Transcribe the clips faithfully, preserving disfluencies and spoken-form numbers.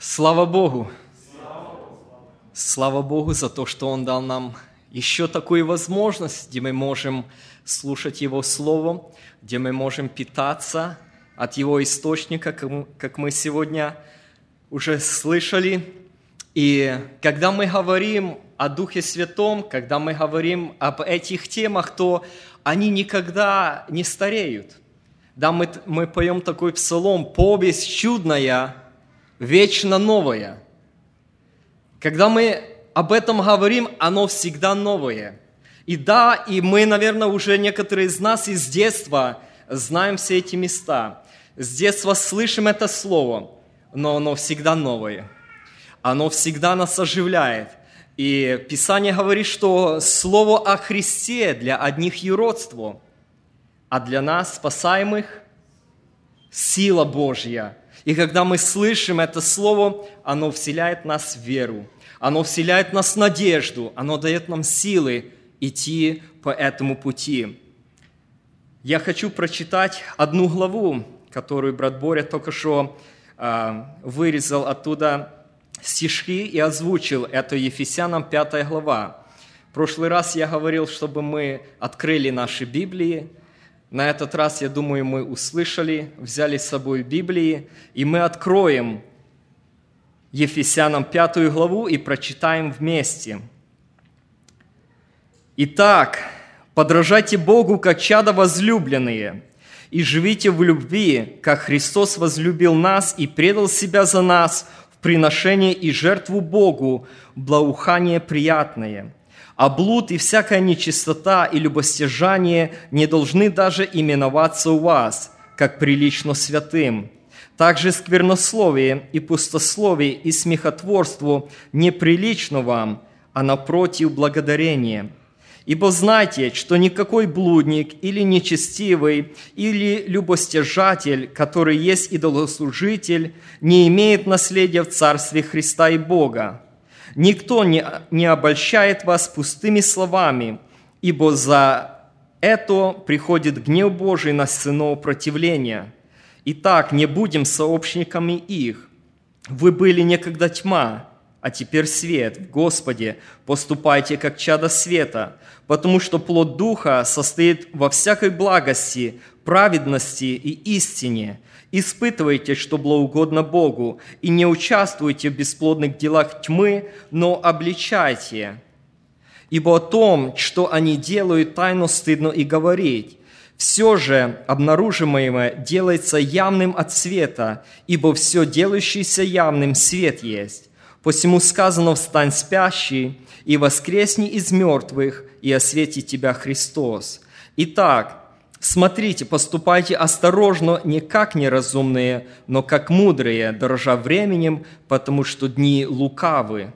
Слава Богу! Слава Богу за то, что Он дал нам еще такую возможность, где мы можем слушать Его Слово, где мы можем питаться от Его источника, как мы сегодня уже слышали. И когда мы говорим о Духе Святом, когда мы говорим об этих темах, то они никогда не стареют. Да, мы, мы поем такой псалом «Повесть чудная, вечно новая». Когда мы об этом говорим, оно всегда новое. И да, и мы, наверное, уже некоторые из нас из детства знаем все эти места. С детства слышим это слово, но оно всегда новое. Оно всегда нас оживляет. И Писание говорит, что слово о Христе для одних юродство, а для нас, спасаемых, сила Божья. И когда мы слышим это слово, оно вселяет в нас веру, оно вселяет в нас надежду, оно дает нам силы идти по этому пути. Я хочу прочитать одну главу, которую брат Боря только что э, вырезал оттуда стишки и озвучил. Это Ефесянам пятая глава. В прошлый раз я говорил, чтобы мы открыли наши Библии. На этот раз, я думаю, мы услышали, взяли с собой Библии, и мы откроем Ефесянам пятую главу и прочитаем вместе. «Итак, подражайте Богу, как чада возлюбленные, и живите в любви, как Христос возлюбил нас и предал себя за нас в приношение и жертву Богу, благоухание приятное. А блуд и всякая нечистота и любостяжание не должны даже именоваться у вас, как прилично святым. Также сквернословие и пустословие и смехотворство неприлично вам, а напротив благодарение. Ибо знайте, что никакой блудник или нечестивый или любостяжатель, который есть идолослужитель, не имеет наследия в Царстве Христа и Бога. Никто не, не обольщает вас пустыми словами, ибо за это приходит гнев Божий на сынов противления. Итак, не будем сообщниками их. Вы были некогда тьма, а теперь свет в Господе. Поступайте, как чада света, потому что плод Духа состоит во всякой благости, праведности и истине. Испытывайте, что благоугодно Богу, и не участвуйте в бесплодных делах тьмы, но обличайте. Ибо о том, что они делают, тайно стыдно и говорить. Все же обнаружимое делается явным от света, ибо все делающееся явным свет есть. Посему сказано: «Встань, спящий, и воскресни из мертвых, и осветит тебя Христос». Итак, смотрите, поступайте осторожно, не как неразумные, но как мудрые, дорожа временем, потому что дни лукавы.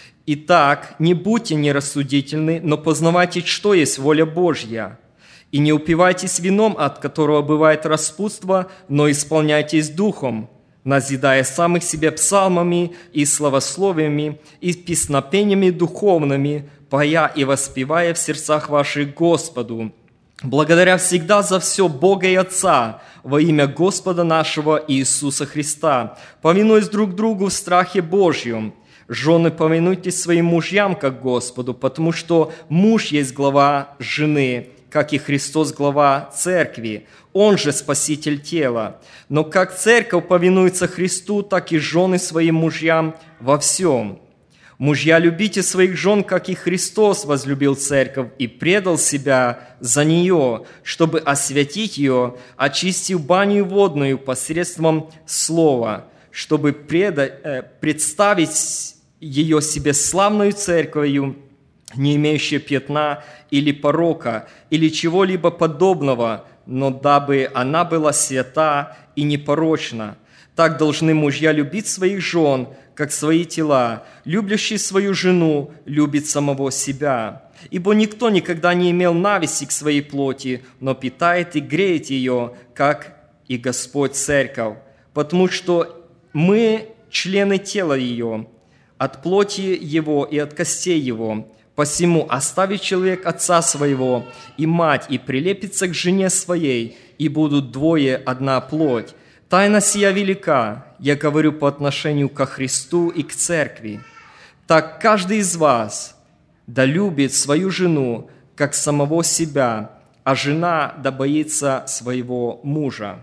Итак, не будьте нерассудительны, но познавайте, что есть воля Божья. И не упивайтесь вином, от которого бывает распутство, но исполняйтесь духом, назидая самых себе псалмами и славословиями и песнопениями духовными, поя и воспевая в сердцах ваших Господу, благодаря всегда за все Бога и Отца во имя Господа нашего Иисуса Христа, повинуясь друг другу в страхе Божьем. Жены, повинуйтесь своим мужьям, как Господу, потому что муж есть глава жены, как и Христос глава церкви, Он же спаситель тела. Но как церковь повинуется Христу, так и жены своим мужьям во всем. Мужья, любите своих жен, как и Христос возлюбил церковь и предал себя за нее, чтобы освятить ее, очистив баню водную посредством слова, чтобы предать, представить ее себе славную церковью, не имеющей пятна или порока, или чего-либо подобного, но дабы она была свята и непорочна. Так должны мужья любить своих жен, как свои тела. Любящий свою жену любит самого себя. Ибо никто никогда не имел нависти к своей плоти, но питает и греет ее, как и Господь церковь. Потому что мы члены тела ее, от плоти его и от костей его. Посему оставит человек отца своего и мать, и прилепится к жене своей, и будут двое одна плоть. Тайна сия велика, я говорю по отношению ко Христу и к церкви. Так каждый из вас да любит свою жену, как самого себя, а жена да боится своего мужа».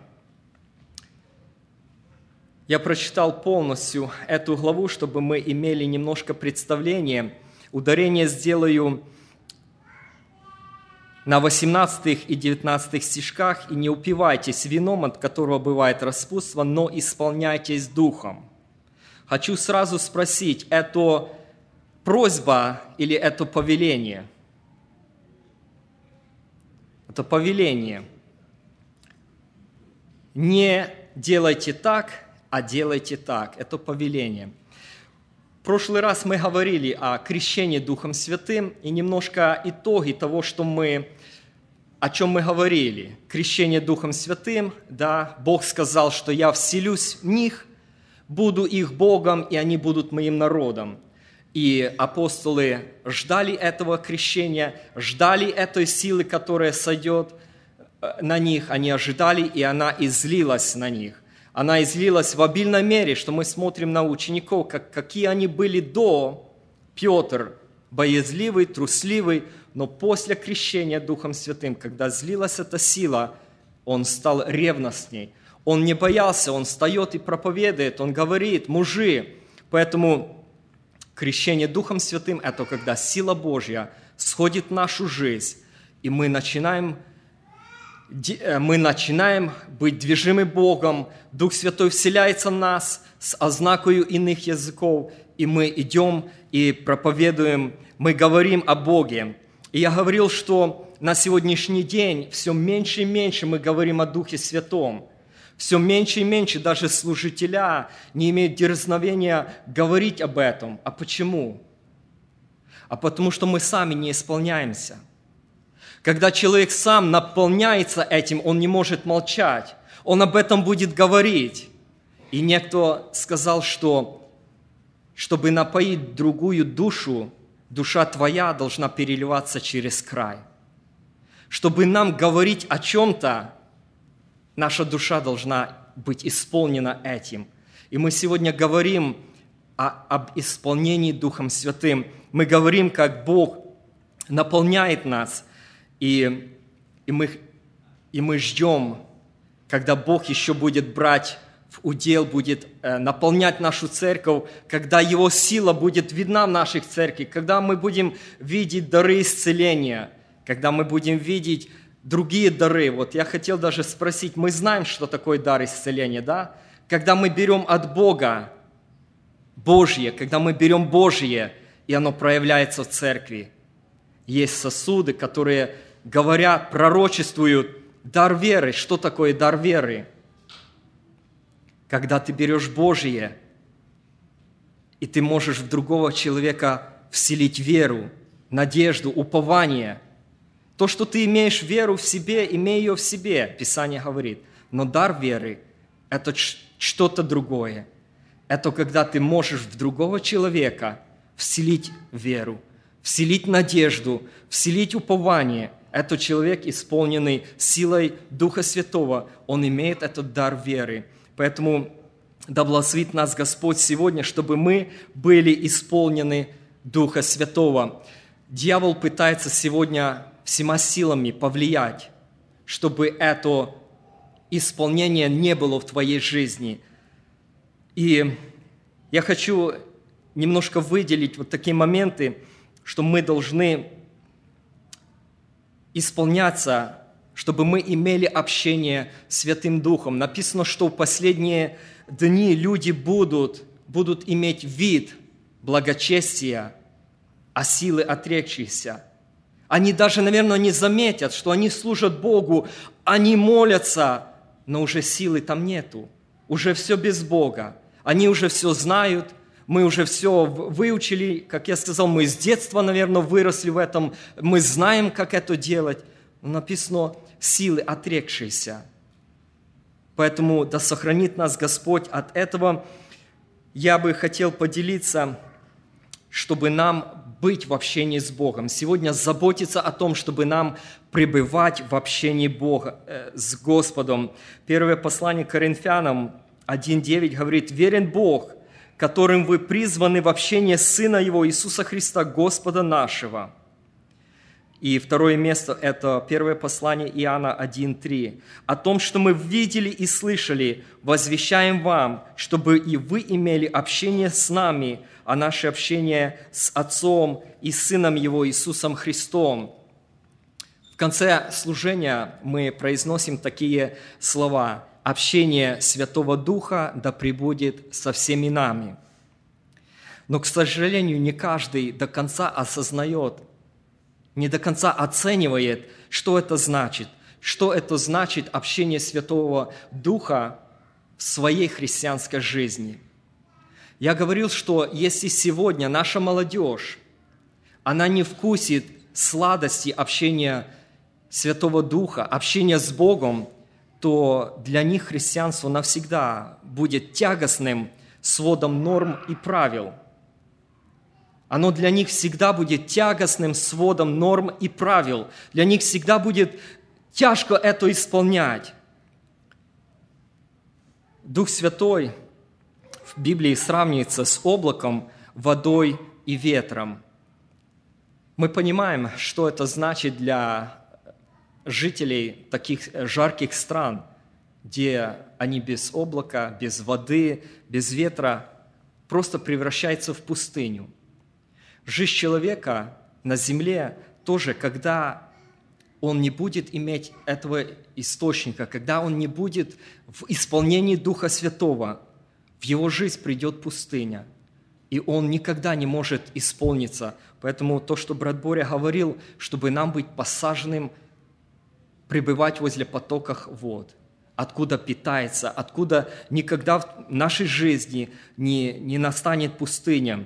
Я прочитал полностью эту главу, чтобы мы имели немножко представления. Ударение сделаю на восемнадцатых и девятнадцатых стишках. «И не упивайтесь вином, от которого бывает распутство, но исполняйтесь духом». Хочу сразу спросить, это просьба или это повеление? Это повеление. Не делайте так, а делайте так. Это повеление. В прошлый раз мы говорили о крещении Духом Святым и немножко итоги того, что мы, о чем мы говорили. Крещение Духом Святым, да, Бог сказал, что я вселюсь в них, буду их Богом, и они будут моим народом. И апостолы ждали этого крещения, ждали этой силы, которая сойдет на них. Они ожидали, и она излилась на них. Она излилась в обильной мере, что мы смотрим на учеников, как, какие они были до. Петр боязливый, трусливый, но после крещения Духом Святым, когда злилась эта сила, он стал ревностней. Он не боялся, он встает и проповедует, он говорит: мужи. Поэтому крещение Духом Святым – это когда сила Божья сходит в нашу жизнь, и мы начинаем мы начинаем быть движимы Богом, Дух Святой вселяется в нас с ознакою иных языков, и мы идем и проповедуем, мы говорим о Боге. И я говорил, что на сегодняшний день все меньше и меньше мы говорим о Духе Святом. Все меньше и меньше даже служителя не имеют дерзновения говорить об этом. А почему? А потому что мы сами не исполняемся. Когда человек сам наполняется этим, он не может молчать. Он об этом будет говорить. И некто сказал, что чтобы напоить другую душу, душа твоя должна переливаться через край. Чтобы нам говорить о чем-то, наша душа должна быть исполнена этим. И мы сегодня говорим о, об исполнении Духом Святым. Мы говорим, как Бог наполняет нас. И, и, мы, и мы ждем, когда Бог еще будет брать в удел, будет э, наполнять нашу церковь, когда Его сила будет видна в наших церквях, когда мы будем видеть дары исцеления, когда мы будем видеть другие дары. Вот я хотел даже спросить, мы знаем, что такое дар исцеления, да? Когда мы берем от Бога Божье, когда мы берем Божье, и оно проявляется в церкви. Есть сосуды, которые говорят, пророчествуют дар веры. Что такое дар веры? Когда ты берешь Божье, и ты можешь в другого человека вселить веру, надежду, упование. То, что ты имеешь веру в себе, имей ее в себе, Писание говорит. Но дар веры – это что-то другое. Это когда ты можешь в другого человека вселить веру, вселить надежду, вселить упование. Этот человек, исполненный силой Духа Святого, он имеет этот дар веры. Поэтому да благословит нас Господь сегодня, чтобы мы были исполнены Духа Святого. Дьявол пытается сегодня всеми силами повлиять, чтобы это исполнение не было в твоей жизни. И я хочу немножко выделить вот такие моменты, что мы должны исполняться, чтобы мы имели общение с Святым Духом. Написано, что в последние дни люди будут, будут иметь вид благочестия, а силы отрекшиеся. Они даже, наверное, не заметят, что они служат Богу, они молятся, но уже силы там нету. Уже все без Бога. Они уже все знают, мы уже все выучили, как я сказал, мы с детства, наверное, выросли в этом, мы знаем, как это делать. Но написано, силы отрекшиеся. Поэтому да сохранит нас Господь от этого. Я бы хотел поделиться, чтобы нам быть в общении с Богом, сегодня заботиться о том, чтобы нам пребывать в общении Бога, э, с Господом. Первое послание к Коринфянам один девять говорит: «Верен Бог, которым вы призваны в общение Сына Его, Иисуса Христа, Господа нашего». И второе место – это первое послание Иоанна один три. «О том, что мы видели и слышали, возвещаем вам, чтобы и вы имели общение с нами, а наше общение с Отцом и Сыном Его, Иисусом Христом». В конце служения мы произносим такие слова: «Общение Святого Духа да пребудет со всеми нами». Но, к сожалению, не каждый до конца осознает, не до конца оценивает, что это значит, что это значит общение Святого Духа в своей христианской жизни. Я говорил, что если сегодня наша молодежь, она не вкусит сладости общения Святого Духа, общения с Богом, то для них христианство навсегда будет тягостным сводом норм и правил. Оно для них всегда будет тягостным сводом норм и правил. Для них всегда будет тяжко это исполнять. Дух Святой в Библии сравнивается с облаком, водой и ветром. Мы понимаем, что это значит для жителей таких жарких стран, где они без облака, без воды, без ветра просто превращаются в пустыню. Жизнь человека на земле тоже, когда он не будет иметь этого источника, когда он не будет в исполнении Духа Святого, в его жизнь придет пустыня, и он никогда не может исполниться. Поэтому то, что брат Боря говорил, чтобы нам быть посаженным, пребывать возле потоков вод, откуда питается, откуда никогда в нашей жизни не, не настанет пустыня.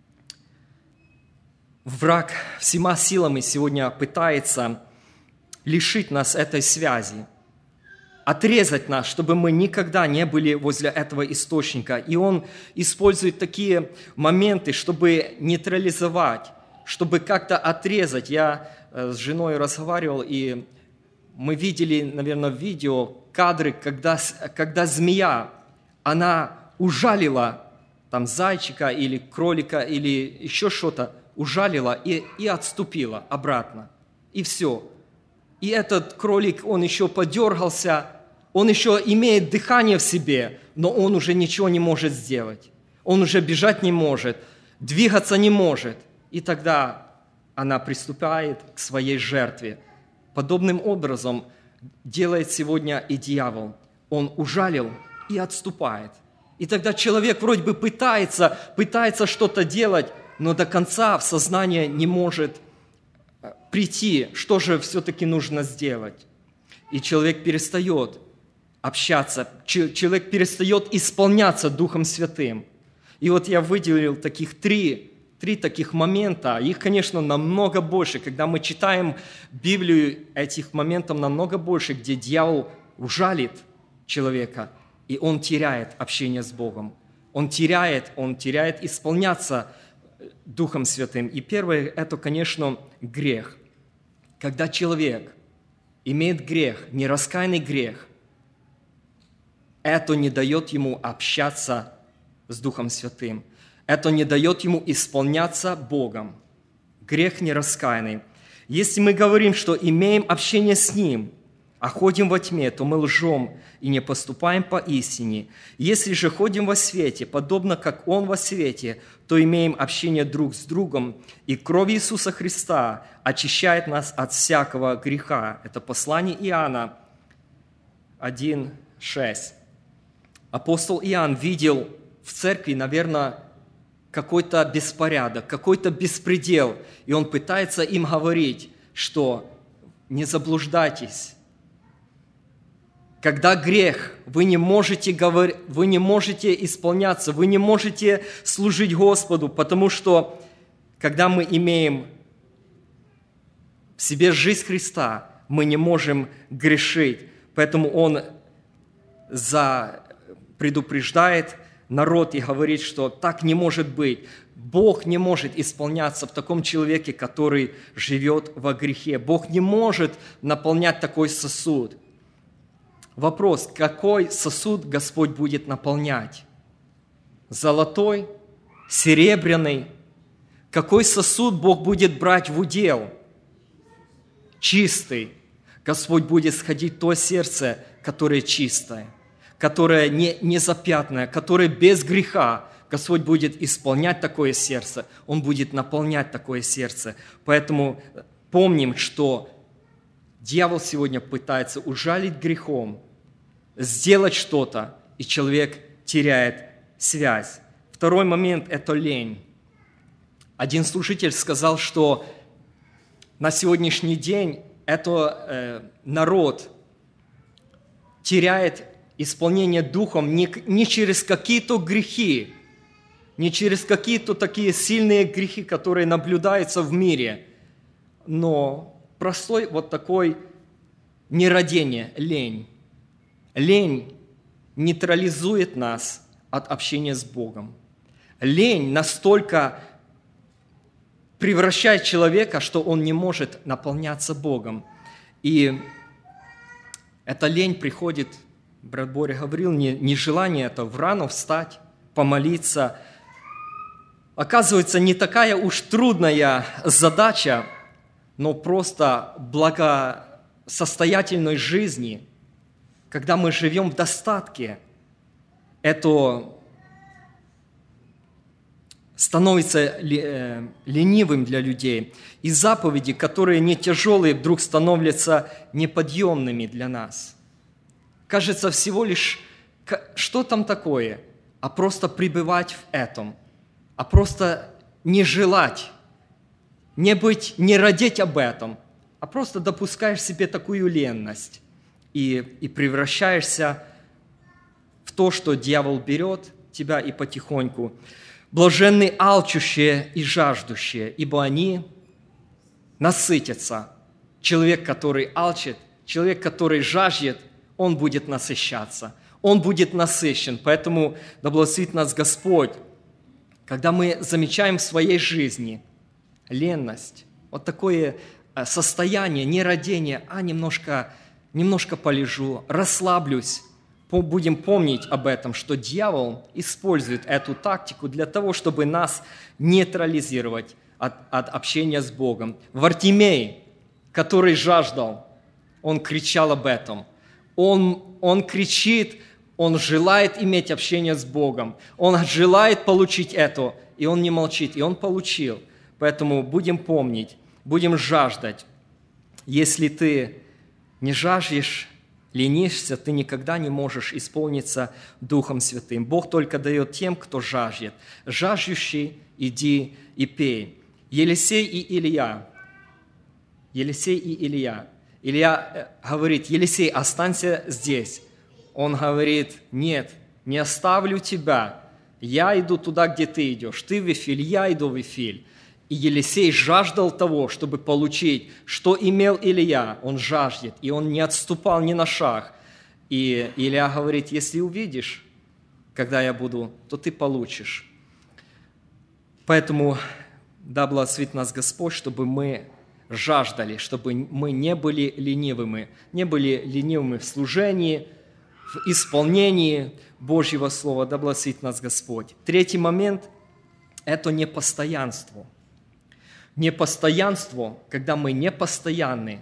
Враг всеми силами сегодня пытается лишить нас этой связи, отрезать нас, чтобы мы никогда не были возле этого источника. И он использует такие моменты, чтобы нейтрализовать, чтобы как-то отрезать. Я с женой разговаривал, и мы видели, наверное, в видео кадры, когда, когда змея, она ужалила там зайчика или кролика или еще что-то, ужалила и, и отступила обратно. И все. И этот кролик, он еще подергался, он еще имеет дыхание в себе, но он уже ничего не может сделать. Он уже бежать не может, двигаться не может. И тогда она приступает к своей жертве. Подобным образом делает сегодня и дьявол. Он ужалил и отступает. И тогда человек вроде бы пытается, пытается что-то делать, но до конца в сознание не может прийти, что же все-таки нужно сделать. И человек перестает общаться, человек перестает исполняться Духом Святым. И вот я выделил таких три, три таких момента. Их, конечно, намного больше. Когда мы читаем Библию, этих моментов намного больше, где дьявол ужалит человека, и он теряет общение с Богом. Он теряет, он теряет исполняться Духом Святым. И первое – это, конечно, грех. Когда человек имеет грех, нераскаянный грех, это не дает ему общаться с Духом Святым. Это не дает ему исполняться Богом. Грех нераскаянный. Если мы говорим, что имеем общение с Ним, а ходим во тьме, то мы лжем и не поступаем по истине. Если же ходим во свете, подобно как Он во свете, то имеем общение друг с другом, и кровь Иисуса Христа очищает нас от всякого греха. Это послание Иоанна один шесть. Апостол Иоанн видел в церкви, наверное, какой-то беспорядок, какой-то беспредел, и он пытается им говорить, что не заблуждайтесь. Когда грех, вы не можете говорить, вы не можете исполняться, вы не можете служить Господу, потому что когда мы имеем в себе жизнь Христа, мы не можем грешить. Поэтому Он за, предупреждает народ и говорит, что так не может быть. Бог не может исполняться в таком человеке, который живет во грехе. Бог не может наполнять такой сосуд. Вопрос, какой сосуд Господь будет наполнять? Золотой? Серебряный? Какой сосуд Бог будет брать в удел? Чистый. Господь будет сходить в то сердце, которое чистое, которое не, не запятнанное, которое без греха. Господь будет исполнять такое сердце, Он будет наполнять такое сердце. Поэтому помним, что дьявол сегодня пытается ужалить грехом, сделать что-то, и человек теряет связь. Второй момент – это лень. Один служитель сказал, что на сегодняшний день это э, народ теряет исполнение Духом не, не через какие-то грехи, не через какие-то такие сильные грехи, которые наблюдаются в мире, но простой вот такой нерадение, лень. Лень нейтрализует нас от общения с Богом. Лень настолько превращает человека, что он не может наполняться Богом. И эта лень приходит, брат Боря говорил, не, не желание это в рано встать, помолиться. Оказывается, не такая уж трудная задача, но просто благосостоятельной жизни, когда мы живем в достатке, это становится ленивым для людей. И заповеди, которые не тяжелые, вдруг становятся неподъемными для нас. Кажется, всего лишь, что там такое, а просто пребывать в этом, а просто не желать, не быть, не родить об этом, а просто допускаешь себе такую ленность и, и превращаешься в то, что дьявол берет тебя и потихоньку. Блаженны алчущие и жаждущие, ибо они насытятся. Человек, который алчит, человек, который жаждет, он будет насыщаться, он будет насыщен. Поэтому да благословит нас Господь, когда мы замечаем в своей жизни ленность, вот такое состояние, не родение, а немножко, немножко полежу, расслаблюсь, будем помнить об этом, что дьявол использует эту тактику для того, чтобы нас нейтрализировать от, от общения с Богом. Вартимей, который жаждал, он кричал об этом. Он, он кричит, он желает иметь общение с Богом. Он желает получить это, и он не молчит, и он получил. Поэтому будем помнить, будем жаждать. Если ты не жаждешь, ленишься, ты никогда не можешь исполниться Духом Святым. Бог только дает тем, кто жаждет. Жаждущий, иди и пей. Елисей и Илья. Елисей и Илья. Илья говорит: Елисей, останься здесь. Он говорит: нет, не оставлю тебя. Я иду туда, где ты идешь. Ты в Вифиль, я иду в Вифиль. И Елисей жаждал того, чтобы получить, что имел Илья. Он жаждет, и он не отступал ни на шаг. И Илья говорит: если увидишь, когда я буду, то ты получишь. Поэтому да благословит нас Господь, чтобы мы жаждали, чтобы мы не были ленивыми, не были ленивыми в служении, в исполнении Божьего Слова. Да благословит нас Господь. Третий момент – это непостоянство. Непостоянство, когда мы непостоянны,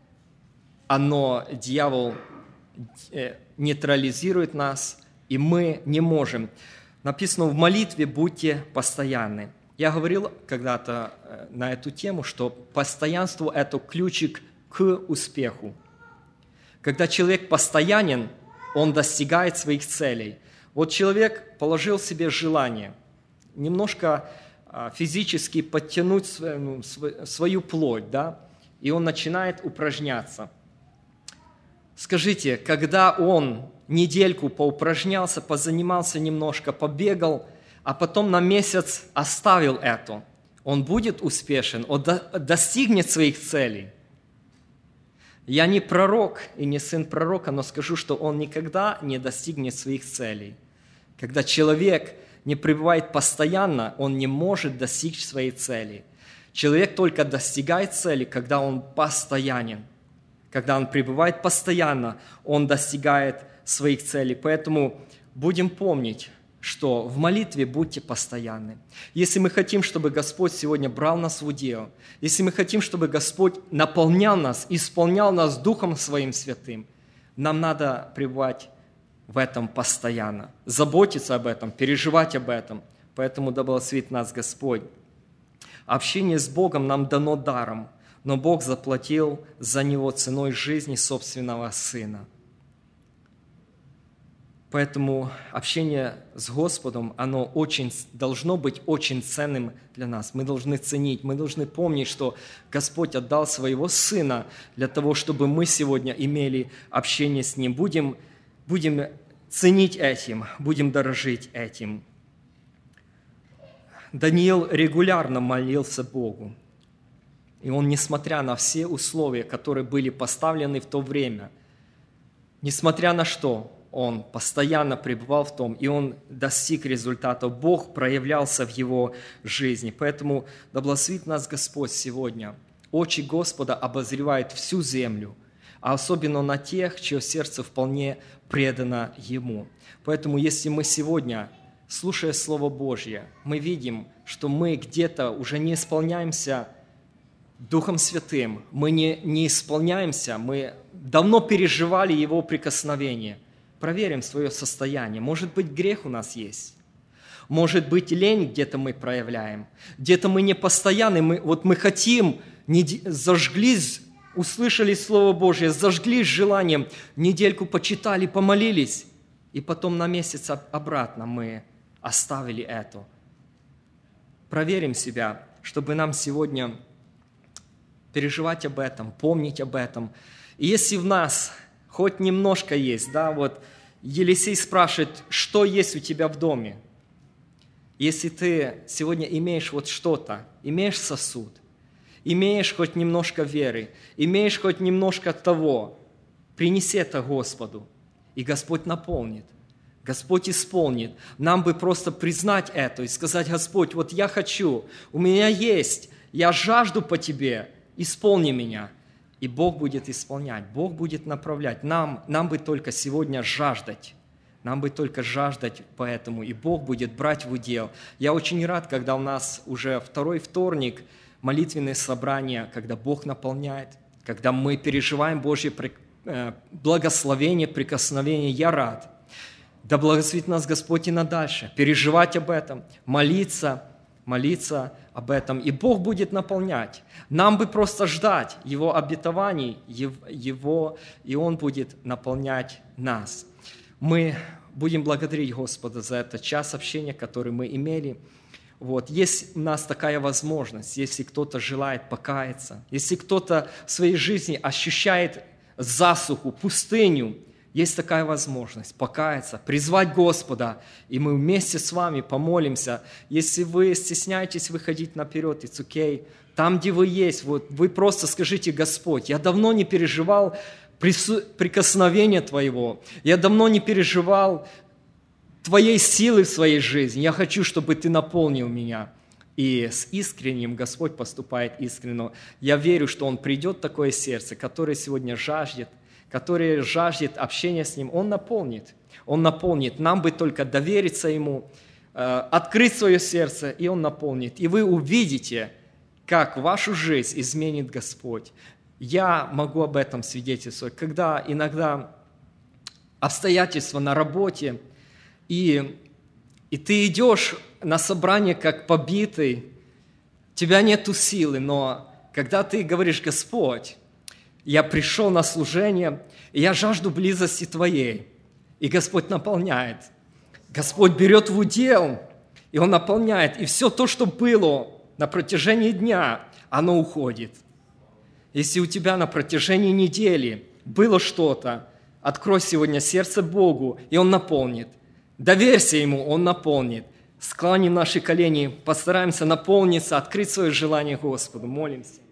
оно, дьявол нейтрализирует нас, и мы не можем. Написано в молитве: будьте постоянны. Я говорил когда-то на эту тему, что постоянство – это ключик к успеху. Когда человек постоянен, он достигает своих целей. Вот человек положил себе желание немножко физически подтянуть свою, свою плоть, да, и он начинает упражняться. Скажите, когда он недельку поупражнялся, позанимался немножко, побегал, а потом на месяц оставил это, он будет успешен, он достигнет своих целей? Я не пророк и не сын пророка, но скажу, что он никогда не достигнет своих целей. Когда человек не пребывает постоянно, он не может достичь своей цели. Человек только достигает цели, когда он постоянен. Когда он пребывает постоянно, он достигает своих целей. Поэтому будем помнить, что в молитве будьте постоянны. Если мы хотим, чтобы Господь сегодня брал нас в удел, если мы хотим, чтобы Господь наполнял нас, исполнял нас Духом Своим Святым, нам надо пребывать в этом постоянно, заботиться об этом, переживать об этом. Поэтому да благословит нас Господь. Общение с Богом нам дано даром, но Бог заплатил за него ценой жизни собственного Сына. Поэтому общение с Господом, оно очень, должно быть очень ценным для нас. Мы должны ценить, мы должны помнить, что Господь отдал Своего Сына для того, чтобы мы сегодня имели общение с Ним. Будем, будем ценить этим, будем дорожить этим. Даниил регулярно молился Богу. И он, несмотря на все условия, которые были поставлены в то время, несмотря на что, он постоянно пребывал в том, и он достиг результата. Бог проявлялся в его жизни. Поэтому да благословит нас Господь сегодня. Очи Господа обозревают всю землю, а особенно на тех, чье сердце вполне предано Ему. Поэтому если мы сегодня, слушая Слово Божье, мы видим, что мы где-то уже не исполняемся Духом Святым, мы не, не исполняемся, мы давно переживали Его прикосновение. Проверим свое состояние. Может быть, грех у нас есть. Может быть, лень где-то мы проявляем. Где-то мы не постоянны. Мы, вот мы хотим, не, зажглись, услышали Слово Божье, зажглись желанием, недельку почитали, помолились, и потом на месяц обратно мы оставили это. Проверим себя, чтобы нам сегодня переживать об этом, помнить об этом. И если в нас хоть немножко есть, да, вот Елисей спрашивает, что есть у тебя в доме? Если ты сегодня имеешь вот что-то, имеешь сосуд, имеешь хоть немножко веры, имеешь хоть немножко того, принеси это Господу, и Господь наполнит, Господь исполнит. Нам бы просто признать это и сказать: Господь, вот я хочу, у меня есть, я жажду по Тебе, исполни меня. И Бог будет исполнять, Бог будет направлять. Нам, нам бы только сегодня жаждать, нам бы только жаждать поэтому, и Бог будет брать в удел. Я очень рад, когда у нас уже второй вторник, молитвенное собрание, когда Бог наполняет, когда мы переживаем Божье благословение, прикосновение. Я рад. Да благословит нас Господь и на дальше. Переживать об этом, молиться, молиться об этом, и Бог будет наполнять. Нам бы просто ждать Его обетований, Его, и Он будет наполнять нас. Мы будем благодарить Господа за этот час общения, который мы имели. Вот. Есть у нас такая возможность, если кто-то желает покаяться, если кто-то в своей жизни ощущает засуху, пустыню, есть такая возможность покаяться, призвать Господа, и мы вместе с вами помолимся. Если вы стесняетесь выходить наперед, it's okay. Там, где вы есть, вот, вы просто скажите: Господь, я давно не переживал прикосновения Твоего, я давно не переживал Твоей силы в своей жизни, я хочу, чтобы Ты наполнил меня. И с искренним Господь поступает искренне. Я верю, что Он придет в такое сердце, которое сегодня жаждет, который жаждет общения с Ним, Он наполнит. Он наполнит. Нам бы только довериться Ему, открыть свое сердце, и Он наполнит. И вы увидите, как вашу жизнь изменит Господь. Я могу об этом свидетельствовать. Когда иногда обстоятельства на работе, и, и ты идешь на собрание как побитый, у тебя нету силы, но когда ты говоришь: Господь, я пришел на служение, и я жажду близости Твоей. И Господь наполняет. Господь берет в удел, и Он наполняет. И все то, что было на протяжении дня, оно уходит. Если у тебя на протяжении недели было что-то, открой сегодня сердце Богу, и Он наполнит. Доверься Ему, Он наполнит. Склоним наши колени, постараемся наполниться, открыть свое желание Господу. Молимся.